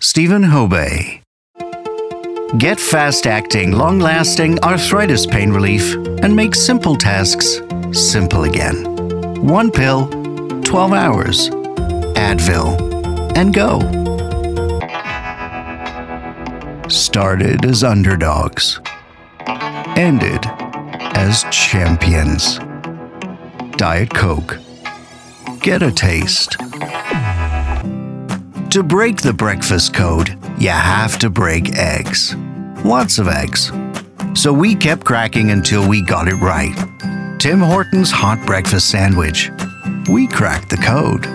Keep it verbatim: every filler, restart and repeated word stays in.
Stephen Hobay. Get fast-acting, long-lasting arthritis pain relief and make simple tasks simple again. One pill, twelve hours. Advil, and go. Started as underdogs, ended as champions. Diet Coke. Get a taste. To break the breakfast code, you have to break eggs. Lots of eggs. So we kept cracking until we got it right. Tim Hortons hot breakfast sandwich. We cracked the code.